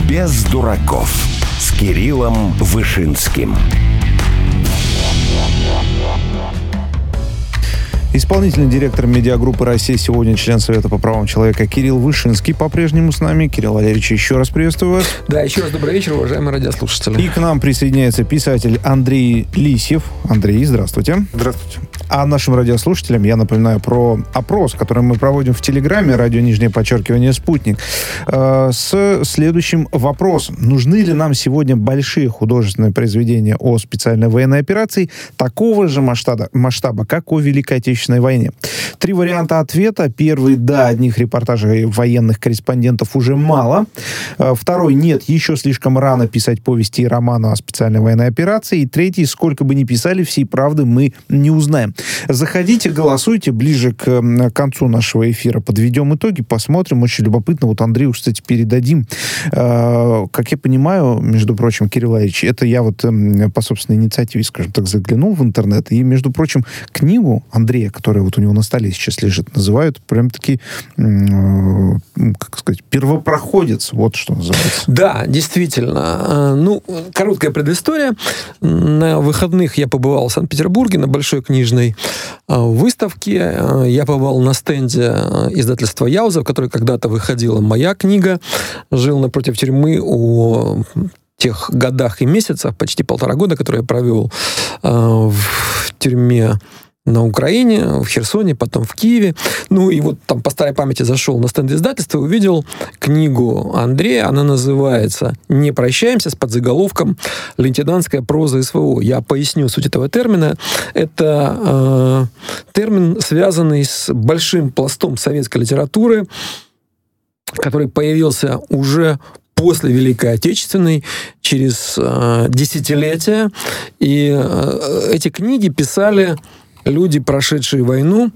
«Без дураков» с Кириллом Вышинским. Исполнительный директор медиагруппы «Россия сегодня», член Совета по правам человека Кирилл Вышинский по-прежнему с нами. Кирилл Валерьевич, еще раз приветствую вас. Да, еще раз добрый вечер, уважаемые радиослушатели. И к нам присоединяется писатель Андрей Лисьев. Андрей, здравствуйте. Здравствуйте. А нашим радиослушателям я напоминаю про опрос, который мы проводим в Телеграме, _«Спутник», с следующим вопросом. Нужны ли нам сегодня большие художественные произведения о специальной военной операции такого же масштаба, как о Великой Отечественной войне? 3 варианта ответа. Первый: да, одних репортажей военных корреспондентов уже мало. Второй: нет, еще слишком рано писать повести и романы о специальной военной операции. И третий: сколько бы ни писали, всей правды мы не узнаем. Заходите, голосуйте. Ближе к концу нашего эфира подведем итоги, посмотрим. Очень любопытно. Вот Андрею, кстати, передадим. Как я понимаю, между прочим, Кирилл Валерьевич, это я вот по собственной инициативе, скажем так, заглянул в интернет. И, между прочим, книгу Андрея, которая вот у него на столе сейчас лежит, называют прям-таки, как сказать, первопроходец. Вот что называется. Да, действительно. Ну, короткая предыстория. На выходных я побывал в Санкт-Петербурге на Большой книжной выставке. Я побывал на стенде издательства «Яуза», в которой когда-то выходила моя книга. Жил напротив тюрьмы о тех годах и месяцах, почти 1,5 года, которые я провел в тюрьме на Украине, в Херсоне, потом в Киеве. Ну и вот там по старой памяти зашел на стенд издательства и увидел книгу Андрея. Она называется «Не прощаемся», с подзаголовком «Лейтенантская проза СВО». Я поясню суть этого термина. Это термин, связанный с большим пластом советской литературы, который появился уже после Великой Отечественной, через десятилетия. И эти книги писали люди, прошедшие войну,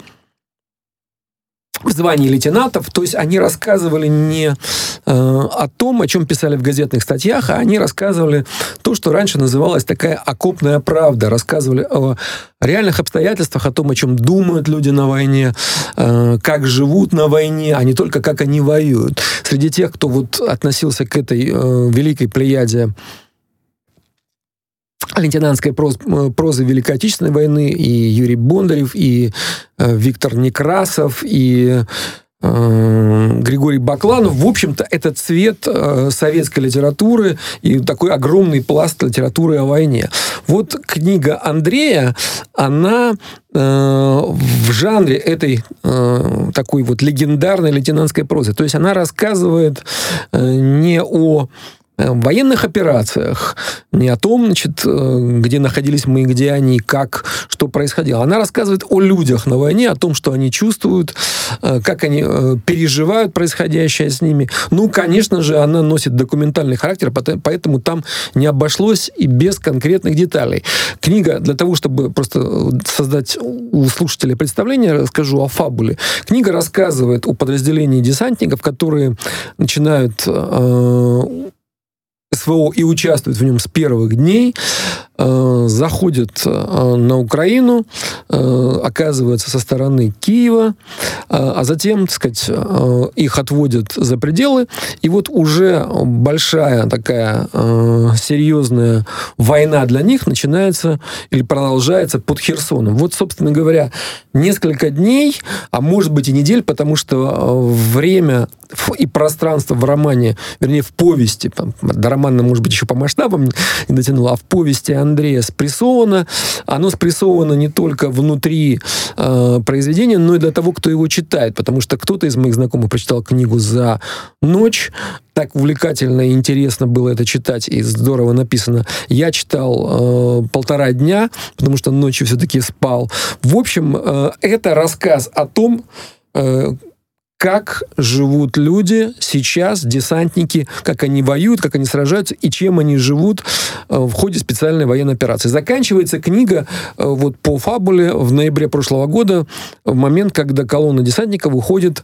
в звании лейтенантов. То есть они рассказывали не о том, о чем писали в газетных статьях, а они рассказывали то, что раньше называлось такая окопная правда. Рассказывали о реальных обстоятельствах, о том, о чем думают люди на войне, как живут на войне, а не только как они воюют. Среди тех, кто вот относился к этой великой плеяде лейтенантской прозы Великой Отечественной войны, и Юрий Бондарев, и Виктор Некрасов, и Григорий Бакланов. В общем-то, это цвет советской литературы и такой огромный пласт литературы о войне. Вот книга Андрея, она в жанре этой такой вот легендарной лейтенантской прозы. То есть она рассказывает не о военных операциях, не о том, значит, где находились мы, где они, как, что происходило. Она рассказывает о людях на войне, о том, что они чувствуют, как они переживают происходящее с ними. Ну, конечно же, она носит документальный характер, поэтому там не обошлось и без конкретных деталей. Книга, для того, чтобы просто создать у слушателей представление, расскажу о фабуле. Книга рассказывает о подразделении десантников, которые начинают СВО и участвуют в нем с первых дней, заходят на Украину, оказываются со стороны Киева, а затем, так сказать, их отводят за пределы, и вот уже большая такая серьезная война для них начинается или продолжается под Херсоном. Вот, собственно говоря, несколько дней, а может быть и недель, потому что время и пространство в романе, вернее, в повести, до романа, может быть, еще по масштабам не дотянуло, а в повести Андрея спрессовано. Оно спрессовано не только внутри произведения, но и для того, кто его читает, потому что кто-то из моих знакомых прочитал книгу за ночь. Так увлекательно и интересно было это читать, и здорово написано. Я читал 1,5 дня, потому что ночью все-таки спал. В общем, это рассказ о том, как живут люди сейчас, десантники, как они воюют, как они сражаются и чем они живут в ходе специальной военной операции. Заканчивается книга вот по фабуле в ноябре прошлого года, в момент, когда колонна десантников уходит,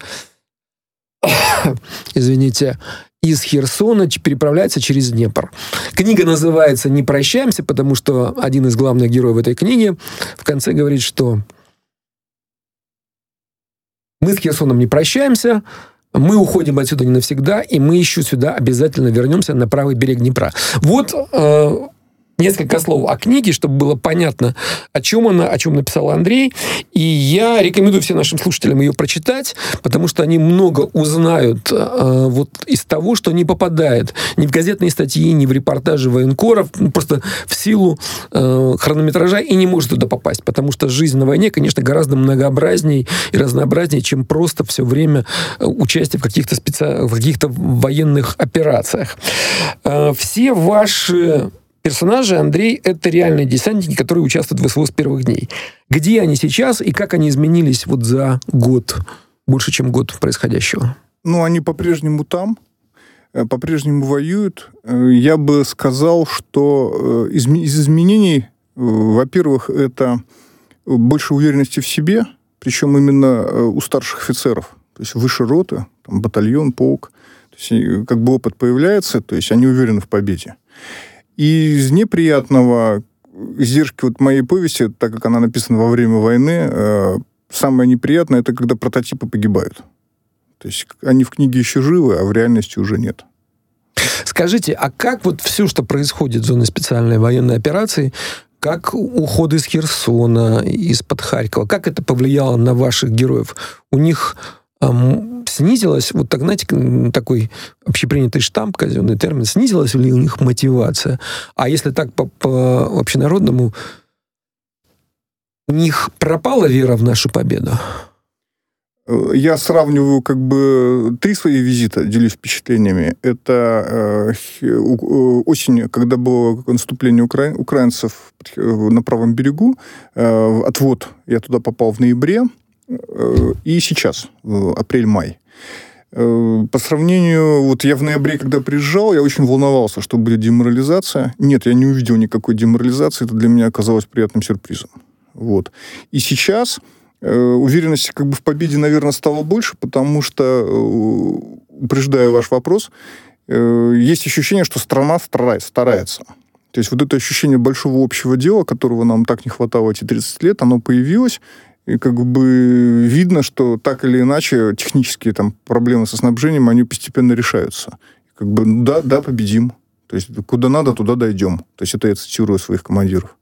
извините, из Херсона, переправляется через Днепр. Книга называется «Не прощаемся», потому что один из главных героев этой книги в конце говорит, что мы с Херсоном не прощаемся, мы уходим отсюда не навсегда, и мы еще сюда обязательно вернемся на правый берег Днепра. Вот несколько слов о книге, чтобы было понятно, о чем она, о чем написал Андрей. И я рекомендую всем нашим слушателям ее прочитать, потому что они много узнают вот из того, что не попадает ни в газетные статьи, ни в репортажи военкоров, просто в силу хронометража и не может туда попасть, потому что жизнь на войне, конечно, гораздо многообразней и разнообразнее, чем просто все время участие в каких-то военных операциях. Все ваши персонажи, Андрей, это реальные десантники, которые участвуют в СВО с первых дней. Где они сейчас и как они изменились вот за год, больше, чем год происходящего? Ну, они по-прежнему там, по-прежнему воюют. Я бы сказал, что из изменений, во-первых, это больше уверенности в себе, причем именно у старших офицеров. То есть выше роты, там, батальон, полк. То есть, как бы опыт появляется, то есть они уверены в победе. И из неприятного, издержки вот моей повести, так как она написана во время войны, самое неприятное, это когда прототипы погибают. То есть они в книге еще живы, а в реальности уже нет. Скажите, а как вот все, что происходит в зоне специальной военной операции, как уход из Херсона, из-под Харькова, как это повлияло на ваших героев? У них снизилась, вот так, знаете, такой общепринятый штамп, казенный термин, снизилась ли у них мотивация? А если так по общенародному, у них пропала вера в нашу победу? Я сравниваю как бы 3 свои визита, делюсь впечатлениями. Это осень, когда было наступление украинцев на правом берегу, отвод, я туда попал в ноябре, и сейчас, апрель-май. По сравнению, вот я в ноябре, когда приезжал, я очень волновался, что будет деморализация. Нет, я не увидел никакой деморализации, это для меня оказалось приятным сюрпризом. Вот. И сейчас уверенности как бы в победе, наверное, стало больше, потому что, упреждая ваш вопрос, есть ощущение, что страна старается. То есть вот это ощущение большого общего дела, которого нам так не хватало эти 30 лет, оно появилось. И как бы видно, что так или иначе технические там проблемы со снабжением, они постепенно решаются. Как бы да, победим. То есть куда надо, туда дойдем. То есть это я цитирую своих командиров.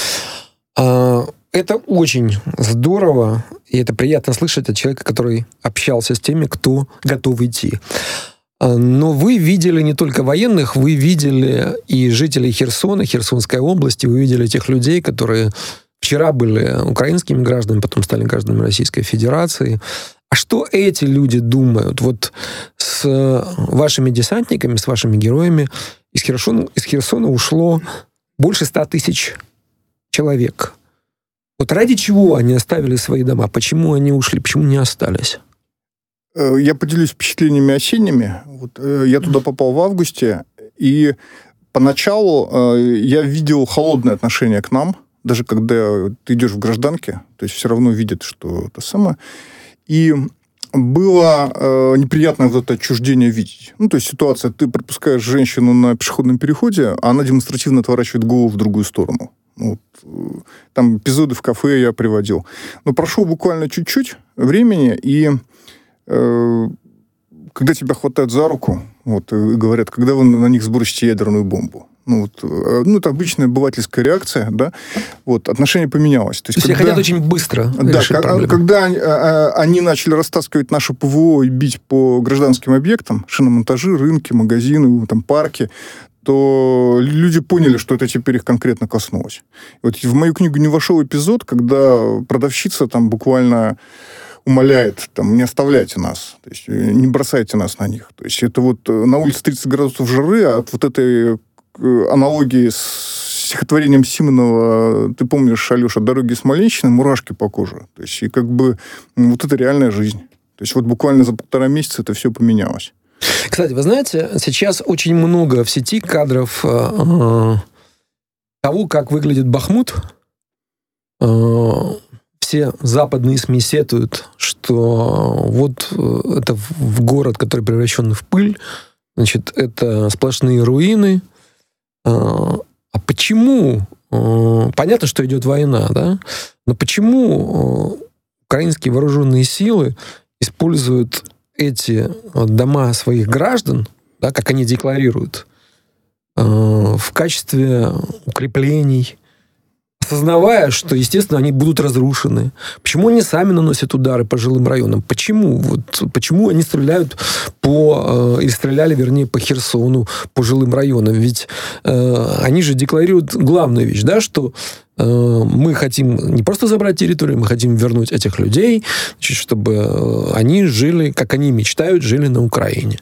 Это очень здорово, и это приятно слышать от человека, который общался с теми, кто готов идти. Но вы видели не только военных, вы видели и жителей Херсона, Херсонской области, вы видели тех людей, которые вчера были украинскими гражданами, потом стали гражданами Российской Федерации. А что эти люди думают? Вот с вашими десантниками, с вашими героями из Херсона ушло больше 100 тысяч человек. Вот ради чего они оставили свои дома? Почему они ушли? Почему не остались? Я поделюсь впечатлениями осенними. Вот, я туда попал в августе, и поначалу я видел холодное отношение к нам, даже когда ты идешь в гражданке, то есть все равно видят, что это самое. И было неприятное вот это отчуждение видеть. Ну, то есть ситуация, ты пропускаешь женщину на пешеходном переходе, а она демонстративно отворачивает голову в другую сторону. Вот. Там эпизоды в кафе я приводил. Но прошло буквально чуть-чуть времени, и когда тебя хватают за руку, вот, и говорят, когда вы на них сбросите ядерную бомбу. Ну, это обычная обывательская реакция, да. Вот, отношение поменялось. То есть все хотят очень быстро решить проблему. Когда они начали растаскивать наше ПВО и бить по гражданским объектам, шиномонтажи, рынки, магазины, там, парки, то люди поняли, что это теперь их конкретно коснулось. Вот в мою книгу не вошел эпизод, когда продавщица там буквально умоляет, там, не оставляйте нас, то есть не бросайте нас на них. То есть это вот на улице 30 градусов жары, а от вот этой аналогии с стихотворением Симонова, ты помнишь, Алеша, «Дороги Смоленщины», мурашки по коже. То есть и как бы вот это реальная жизнь. То есть вот буквально за 1,5 месяца это все поменялось. Кстати, вы знаете, сейчас очень много в сети кадров того, как выглядит Бахмут. Все западные СМИ сетуют, что вот это в город, который превращен в пыль, значит, это сплошные руины. А почему? Понятно, что идет война, да? Но почему украинские вооруженные силы используют эти дома своих граждан, да, как они декларируют, в качестве укреплений, осознавая, что, естественно, они будут разрушены. Почему они сами наносят удары по жилым районам? Почему? Почему они стреляют или стреляли, вернее, по Херсону, по жилым районам? Ведь они же декларируют главную вещь, да, что мы хотим не просто забрать территорию, мы хотим вернуть этих людей, значит, чтобы они жили, как они мечтают, жили на Украине.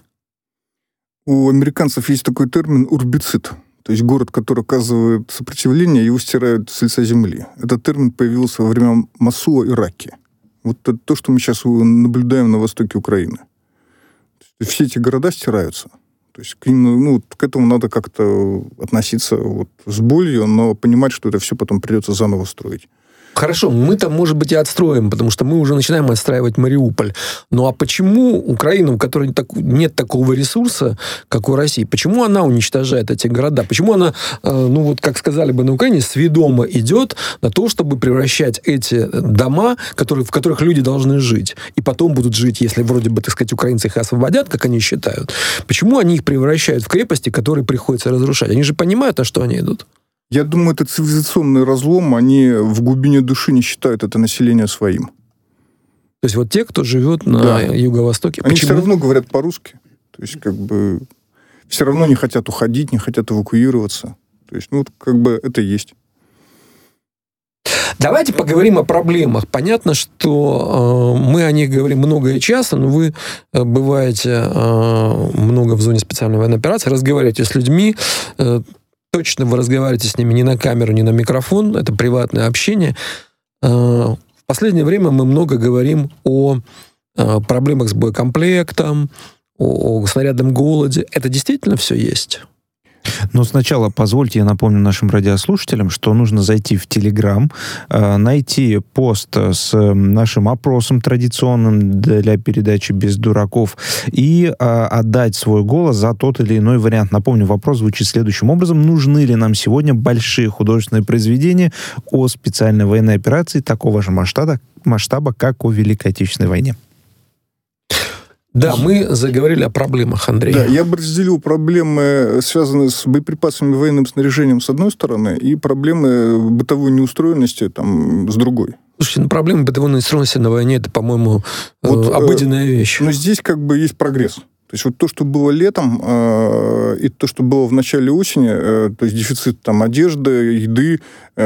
У американцев есть такой термин «урбицид». То есть город, который оказывает сопротивление, его стирают с лица земли. Этот термин появился во время Мосула и Раки. Вот это то, что мы сейчас наблюдаем на востоке Украины. Все эти города стираются. То есть к ним, к этому надо как-то относиться с болью, но понимать, что это все потом придется заново строить. Хорошо, мы-то, может быть, и отстроим, потому что мы уже начинаем отстраивать Мариуполь. Ну а почему Украина, у которой нет такого ресурса, как у России, почему она уничтожает эти города? Почему она, как сказали бы на Украине, сведомо идет на то, чтобы превращать эти дома, в которых люди должны жить, и потом будут жить, если вроде бы, так сказать, украинцы их освободят, как они считают, почему они их превращают в крепости, которые приходится разрушать? Они же понимают, на что они идут. Я думаю, это цивилизационный разлом, они в глубине души не считают это население своим. То есть те, кто живет на юго-востоке. Они все равно говорят по-русски. То есть все равно не хотят уходить, не хотят эвакуироваться. То есть это есть. Давайте поговорим о проблемах. Понятно, что мы о них говорим много и часто, но вы бываете много в зоне специальной военной операции, разговариваете с людьми. Точно вы разговариваете с ними не на камеру, не на микрофон. Это приватное общение. В последнее время мы много говорим о проблемах с боекомплектом, о снарядном голоде. Это действительно все есть? Но сначала позвольте, я напомню нашим радиослушателям, что нужно зайти в Telegram, найти пост с нашим опросом традиционным для передачи «Без дураков» и отдать свой голос за тот или иной вариант. Напомню, вопрос звучит следующим образом. Нужны ли нам сегодня большие художественные произведения о специальной военной операции такого же масштаба, как о Великой Отечественной войне? Да, мы заговорили о проблемах, Андрей. Да, я бы разделил проблемы, связанные с боеприпасами и военным снаряжением, с одной стороны, и проблемы бытовой неустроенности с другой. Слушайте, проблемы бытовой неустроенности на войне, это, по-моему, обыденная вещь. Но здесь есть прогресс. То есть то, что было летом, и то, что было в начале осени, то есть дефицит одежды, еды,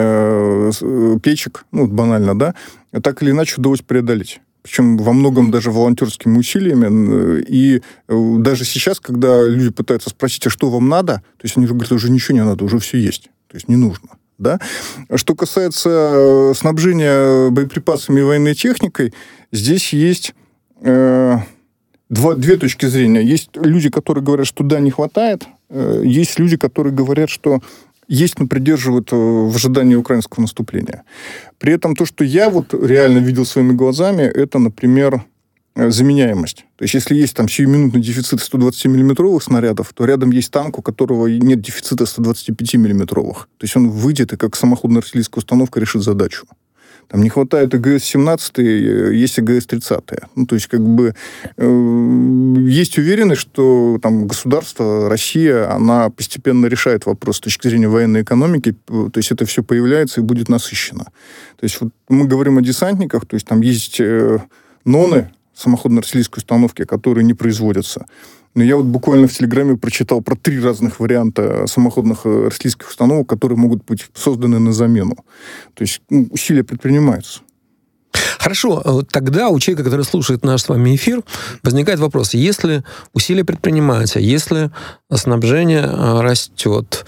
печек, банально, да, так или иначе удалось преодолеть. Причем во многом даже волонтерскими усилиями. И даже сейчас, когда люди пытаются спросить, а что вам надо, то есть они же говорят, уже ничего не надо, уже все есть. То есть не нужно. Да? Что касается снабжения боеприпасами и военной техникой, здесь есть две точки зрения. Есть люди, которые говорят, что да, не хватает. Есть люди, которые говорят, что есть, но придерживают в ожидании украинского наступления. При этом то, что я реально видел своими глазами, это, например, заменяемость. То есть, если есть сиюминутный дефицит 120-миллиметровых снарядов, то рядом есть танк, у которого нет дефицита 125-миллиметровых. То есть, он выйдет и как самоходная артиллерийская установка решит задачу. Там не хватает ИГС-17, есть ИГС-30. То есть, есть уверенность, что государство, Россия, она постепенно решает вопрос с точки зрения военной экономики. То есть, это все появляется и будет насыщено. То есть, мы говорим о десантниках, то есть, там есть ноны, самоходной артиллерийской установки, которые не производятся. Но я буквально в Телеграме прочитал про 3 разных варианта самоходных артиллерийских установок, которые могут быть созданы на замену. То есть усилия предпринимаются. Хорошо, тогда у человека, который слушает наш с вами эфир, возникает вопрос. Если усилия предпринимаются, если снабжение растет,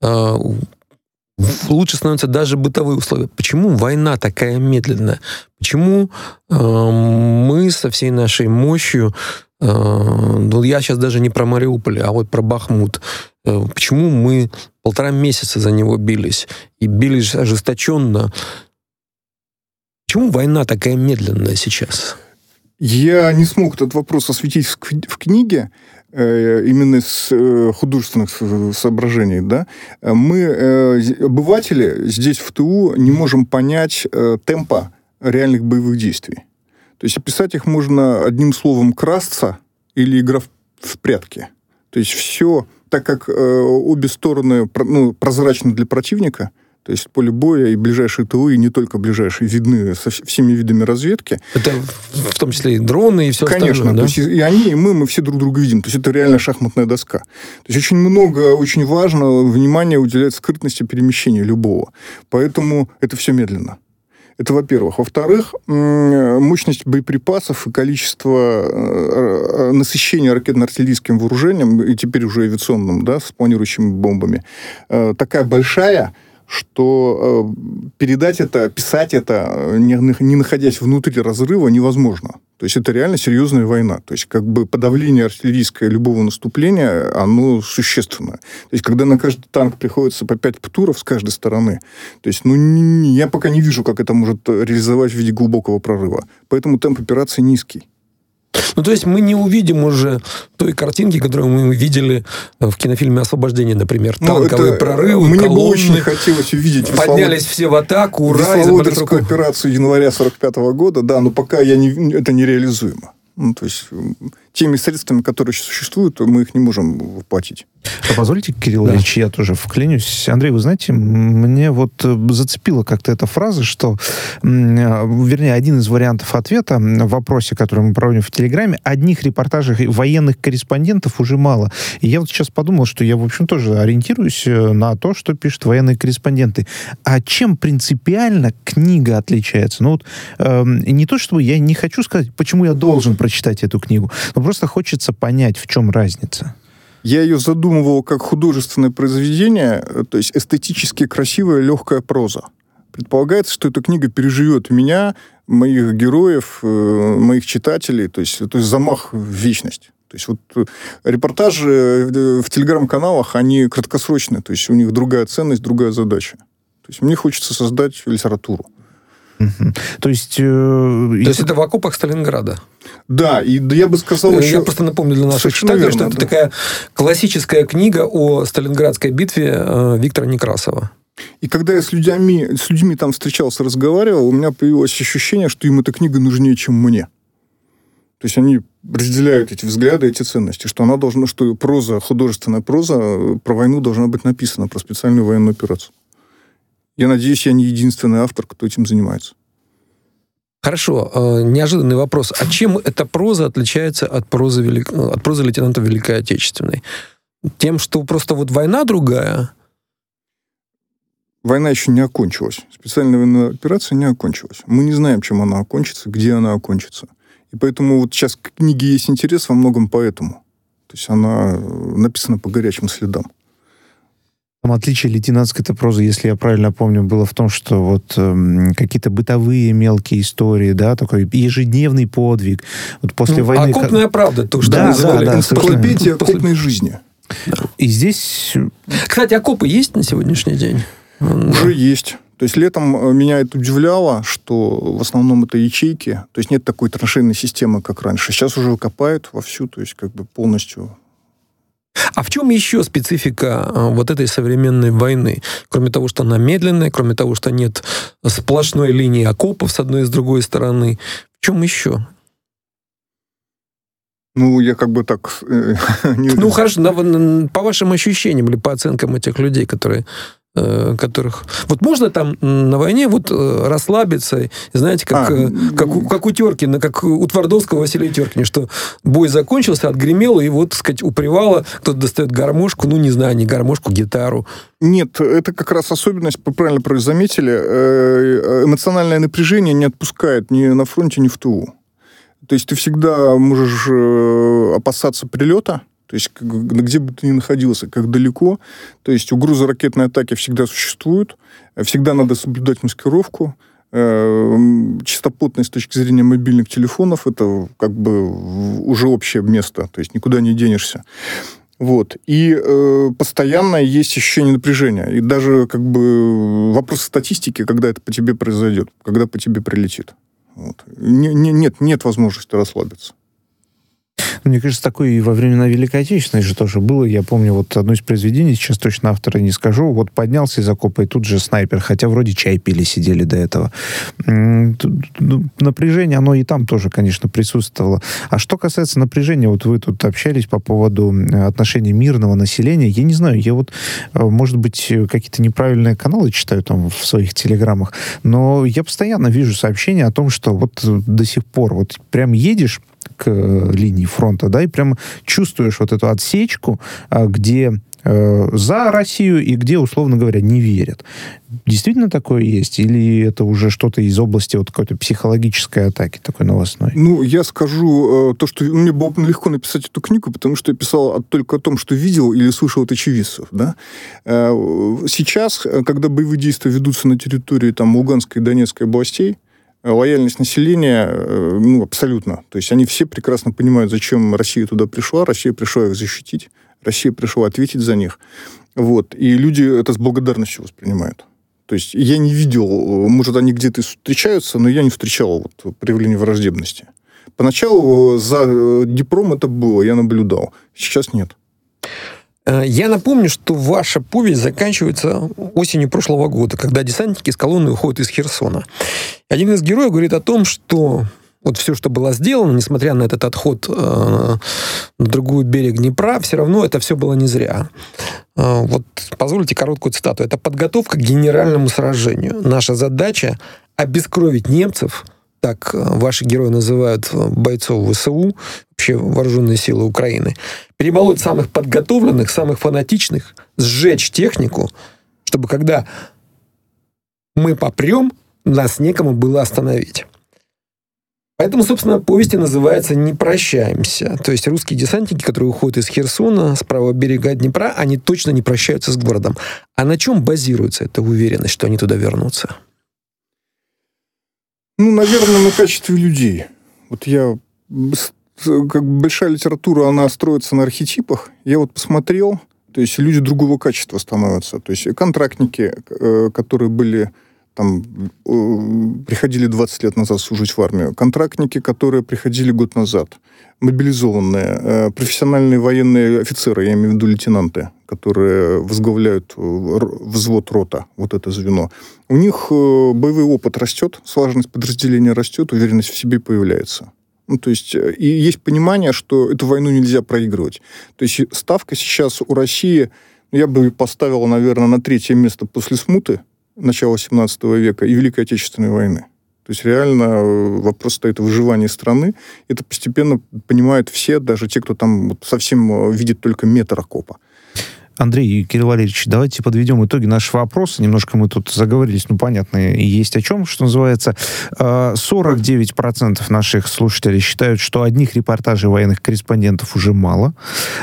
лучше становятся даже бытовые условия. Почему война такая медленная? Почему мы со всей нашей мощью, я сейчас даже не про Мариуполь, а про Бахмут, почему мы 1,5 месяца за него бились, и бились ожесточенно? Почему война такая медленная сейчас? Я не смог этот вопрос осветить в книге, именно с художественных соображений. Да? Мы, обыватели, здесь в ТУ не можем понять темпа реальных боевых действий. То есть описать их можно одним словом «красться» или «игра в прятки». То есть все, так как обе стороны прозрачны для противника, то есть поле боя и ближайшие тылы, и не только ближайшие, видны со всеми видами разведки. Это в том числе и дроны, и все остальное, конечно, да? То есть и они, и мы все друг друга видим. То есть это реально шахматная доска. То есть очень много, очень важно внимание уделять скрытности перемещения любого. Поэтому это все медленно. Это, во-первых. Во-вторых, мощность боеприпасов и количество насыщения ракетно-артиллерийским вооружением, и теперь уже авиационным, да, с планирующими бомбами, такая большая, что передать это, описать это, не находясь внутри разрыва, невозможно. То есть это реально серьезная война. То есть как бы подавление артиллерийское любого наступления, оно существенное. То есть когда на каждый танк приходится по 5 ПТУРов с каждой стороны, то есть я пока не вижу, как это может реализовать в виде глубокого прорыва. Поэтому темп операции низкий. Ну, то есть мы не увидим уже той картинки, которую мы видели в кинофильме «Освобождение», например. Танковые прорывы, мне колонны. Бы очень хотелось увидеть... Поднялись все в атаку, ура! Висловодерскую операцию января 1945 года, да, но пока это нереализуемо. То есть теми средствами, которые сейчас существуют, мы их не можем воплотить. А позвольте, Кирилл Ильич, я тоже вклинюсь. Андрей, вы знаете, мне вот зацепила как-то эта фраза, что, вернее, один из вариантов ответа в вопросе, который мы проводим в Телеграме, одних репортажей военных корреспондентов уже мало. И я вот сейчас подумал, что я, в общем, тоже ориентируюсь на то, что пишут военные корреспонденты. А чем принципиально книга отличается? Ну вот не то, чтобы я не хочу сказать, почему я должен прочитать эту книгу, но просто хочется понять, в чем разница. Я ее задумывал как художественное произведение, то есть эстетически красивая, легкая проза. Предполагается, что эта книга переживет меня, моих героев, моих читателей, то есть замах в вечность. То есть вот репортажи в телеграм-каналах, они краткосрочные, то есть у них другая ценность, другая задача. То есть мне хочется создать литературу. То есть это в окопах Сталинграда. Да, и я бы сказал еще... Я просто напомню для наших читателей, что это такая классическая книга о Сталинградской битве Виктора Некрасова. И когда я с людьми там встречался, разговаривал, у меня появилось ощущение, что им эта книга нужнее, чем мне. То есть они разделяют эти взгляды, эти ценности, что она должна, что проза, художественная проза про войну должна быть написана, про специальную военную операцию. Я надеюсь, я не единственный автор, кто этим занимается. Хорошо. Неожиданный вопрос. А чем эта проза отличается от прозы лейтенанта Великой Отечественной? Тем, что просто вот война другая? Война еще не окончилась. Специальная военная операция не окончилась. Мы не знаем, чем она окончится, где она окончится. И поэтому вот сейчас к книге есть интерес во многом поэтому. То есть она написана по горячим следам. Там отличие лейтенантской-то прозы, если я правильно помню, было в том, что вот какие-то бытовые мелкие истории, да, такой ежедневный подвиг. Вот после войны... Окопная правда, то, что называли. Да, энциклопедия окопной жизни. Да. И здесь... Кстати, окопы есть на сегодняшний день? Уже есть. То есть летом меня это удивляло, что в основном это ячейки. То есть нет такой траншейной системы, как раньше. Сейчас уже копают вовсю, то есть как бы полностью... А в чем еще специфика вот этой современной войны? Кроме того, что она медленная, кроме того, что нет сплошной линии окопов с одной и с другой стороны. В чем еще? Ну, я как бы так... Ну, хорошо, по вашим ощущениям или по оценкам этих людей, которых... Вот можно там на войне вот расслабиться, знаете, как у Теркина, как у Твардовского Василия Теркина, что бой закончился, отгремело, и вот, так сказать, у привала кто-то достает гармошку, ну, не знаю, не гармошку, гитару. Нет, это как раз особенность, вы правильно заметили, эмоциональное напряжение не отпускает ни на фронте, ни в тылу. То есть ты всегда можешь опасаться прилета, то есть где бы ты ни находился, как далеко. То есть угроза ракетной атаки всегда существует. Всегда надо соблюдать маскировку. Частопотность с точки зрения мобильных телефонов – это как бы уже общее место. То есть никуда не денешься. Вот. И постоянно есть ощущение напряжения. И даже как бы вопрос статистики, когда это по тебе произойдет, когда по тебе прилетит. Вот. Нет возможности расслабиться. Мне кажется, такое и во времена Великой Отечественной же тоже было. Я помню вот одно из произведений, сейчас точно автора не скажу, вот поднялся из окопа, и тут же снайпер, хотя вроде чай пили, сидели до этого. Напряжение, оно и там тоже, конечно, присутствовало. А что касается напряжения, вот вы тут общались по поводу отношений мирного населения, я не знаю, я вот, может быть, какие-то неправильные каналы читаю там в своих телеграммах, но я постоянно вижу сообщения о том, что вот до сих пор вот прям едешь к линии фронта, да, и прям чувствуешь вот эту отсечку, где за Россию и где, условно говоря, не верят. Действительно такое есть? Или это уже что-то из области вот какой-то психологической атаки такой новостной? Ну, я скажу то, что мне было легко написать эту книгу, потому что я писал только о том, что видел или слышал от очевидцев. Да? Сейчас, когда боевые действия ведутся на территории там, Луганской и Донецкой областей, лояльность населения, ну, абсолютно. То есть они все прекрасно понимают, зачем Россия туда пришла. Россия пришла их защитить. Россия пришла ответить за них. Вот. И люди это с благодарностью воспринимают. То есть я не видел, может, они где-то встречаются, но я не встречал вот, проявления враждебности. Поначалу за Днепром это было, я наблюдал. Сейчас нет. Я напомню, что ваша повесть заканчивается осенью прошлого года, когда десантники с колонны уходят из Херсона. Один из героев говорит о том, что вот все, что было сделано, несмотря на этот отход на другой берег Днепра, все равно это все было не зря. Вот позвольте короткую цитату. «Это подготовка к генеральному сражению. Наша задача — обескровить немцев», так ваши герои называют бойцов ВСУ, вообще вооруженные силы Украины, перемолоть самых подготовленных, самых фанатичных, сжечь технику, чтобы когда мы попрем, нас некому было остановить. Поэтому, собственно, повесть и называется «Не прощаемся». То есть русские десантники, которые уходят из Херсона, с правого берега Днепра, они точно не прощаются с городом. А на чем базируется эта уверенность, что они туда вернутся? Ну, наверное, на качестве людей. Вот я... Как бы большая литература, она строится на архетипах. Я вот посмотрел, то есть люди другого качества становятся. То есть контрактники, которые были... Там, приходили 20 лет назад служить в армию. Контрактники, которые приходили год назад. Мобилизованные. Профессиональные военные офицеры, я имею в виду лейтенанты, которые возглавляют взвод рота, вот это звено. У них боевой опыт растет, слаженность подразделения растет, уверенность в себе появляется. Ну, то есть, и есть понимание, что эту войну нельзя проигрывать. То есть ставка сейчас у России, я бы поставила, наверное, на 3-е место после смуты, начала 17 века и Великой Отечественной войны. То есть реально вопрос стоит о выживании страны. Это постепенно понимают все, даже те, кто там вот совсем видит только метр окопа. Андрей и Кирилл Валерьевич, давайте подведем итоги нашего вопроса. Немножко мы тут заговорились, ну, понятно, и есть о чем, что называется. 49% наших слушателей считают, что одних репортажей военных корреспондентов уже мало.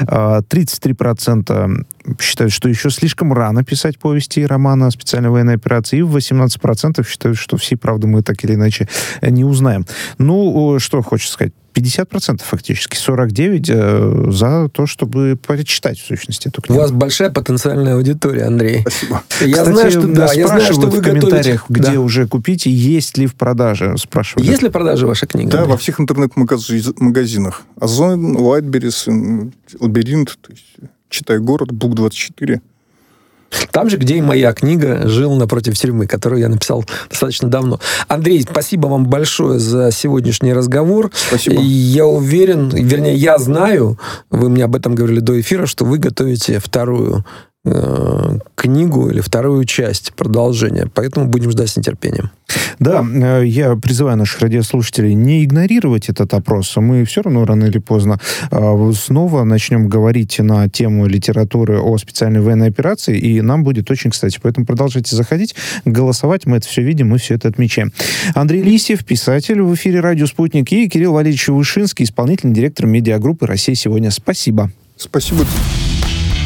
33% считают, что еще слишком рано писать повести и романы о специальной военной операции. И 18% считают, что всей правды мы так или иначе не узнаем. Ну, что хочется сказать. 50% фактически, 49% за то, чтобы прочитать, в сущности, эту книгу. У вас большая потенциальная аудитория, Андрей. Спасибо. Я Кстати, знаю, что да, я знаю, что вы в комментариях, готовите. где уже купить и есть ли в продаже, спрашивают. Есть ли в продаже ваша книга? Да, во всех интернет-магазинах. Озон, Лайтберрис, Лабиринт, то есть Читай город, Бук24. Там же, где и моя книга «Жил напротив тюрьмы», которую я написал достаточно давно. Андрей, спасибо вам большое за сегодняшний разговор. Спасибо. Я уверен, вернее, я знаю, вы мне об этом говорили до эфира, что вы готовите вторую книгу или вторую часть продолжения. Поэтому будем ждать с нетерпением. Да, я призываю наших радиослушателей не игнорировать этот опрос. Мы все равно рано или поздно снова начнем говорить на тему литературы о специальной военной операции, и нам будет очень кстати. Поэтому продолжайте заходить, голосовать. Мы это все видим, мы все это отмечаем. Андрей Лисьев, писатель, в эфире «Радио Спутник», и Кирилл Валерьевич Вышинский, исполнительный директор медиагруппы «Россия сегодня». Спасибо. Спасибо.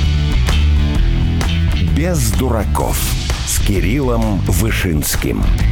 «Без дураков» с Кириллом Вышинским.